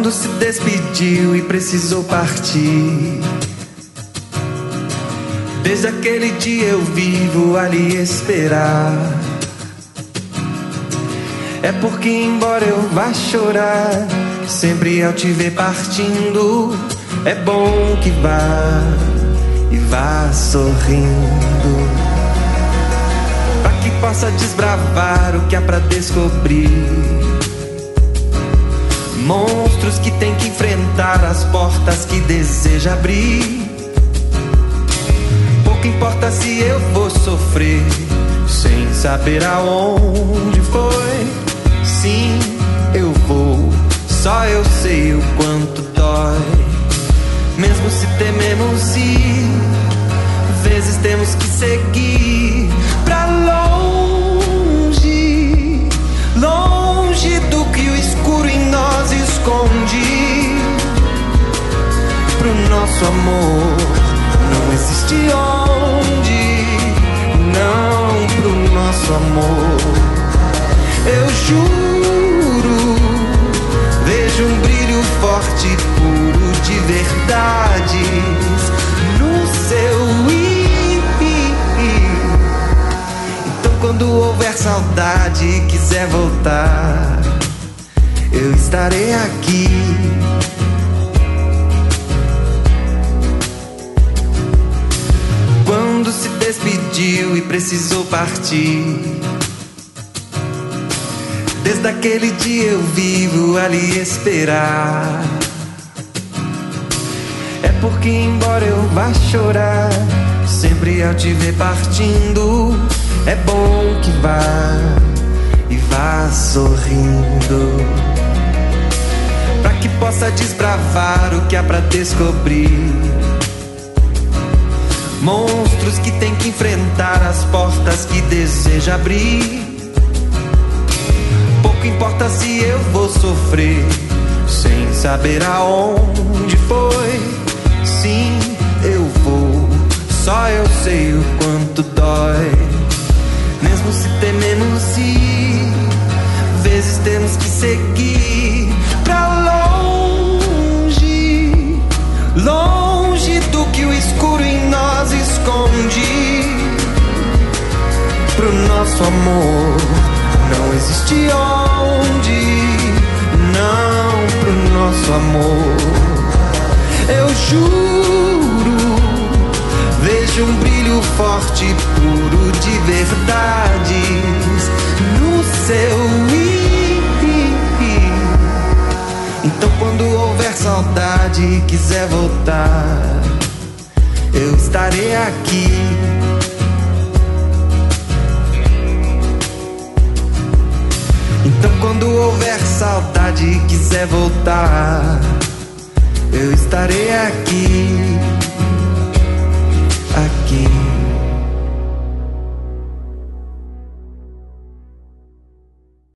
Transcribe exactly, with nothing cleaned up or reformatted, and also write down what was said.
Quando se despediu e precisou partir, desde aquele dia eu vivo a lhe esperar. É porque embora eu vá chorar, sempre ao te ver partindo, é bom que vá e vá sorrindo, pra que possa desbravar o que há pra descobrir. Monstros que tem que enfrentar, as portas que deseja abrir. Pouco importa se eu vou sofrer, sem saber aonde foi. Sim, eu vou, só eu sei o quanto dói. Mesmo se tememos ir, vezes temos que seguir pra longe, longe do que o escuro em nós esconde. Pro nosso amor não existe onde, não, pro nosso amor. Eu juro, vejo um brilho forte e puro de verdades no seu ir. Então quando houver saudade e quiser voltar, eu estarei aqui. Quando se despediu e precisou partir, desde aquele dia eu vivo a lhe esperar. É porque embora eu vá chorar, sempre ao te ver partindo, é bom que vá e vá sorrindo, pra que possa desbravar o que há pra descobrir. Monstros que tem que enfrentar, as portas que deseja abrir. Pouco importa se eu vou sofrer, sem saber aonde foi. Sim, eu vou, só eu sei o quanto dói. Mesmo se tememos ir, vezes temos que seguir pra longe, longe do que o escuro em nós esconde. Pro nosso amor não existe onde, não, pro nosso amor. Eu juro, vejo um brilho forte e puro de verdades no seu ir. Então quando houver saudade e quiser voltar, eu estarei aqui. Então quando houver saudade e quiser voltar, eu estarei aqui.